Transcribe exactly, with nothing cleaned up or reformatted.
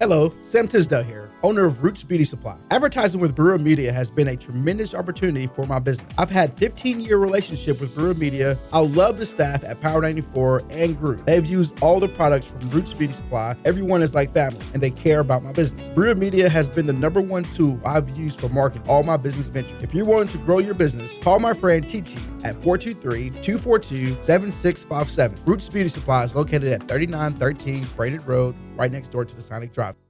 Hello, Sam Tisdale here, owner of Roots Beauty Supply. Advertising with Brewer Media has been a tremendous opportunity for my business. I've had fifteen-year relationship with Brewer Media. I love the staff at Power ninety-four and Groove. They've used all the products from Roots Beauty Supply. Everyone is like family, and they care about my business. Brewer Media has been the number one tool I've used for marketing all my business ventures. If you're wanting to grow your business, call my friend Chi Chi at four two three, two four two, seven six five seven. Roots Beauty Supply is located at thirty-nine thirteen Brainerd Road, right next door to the Sonic Drive.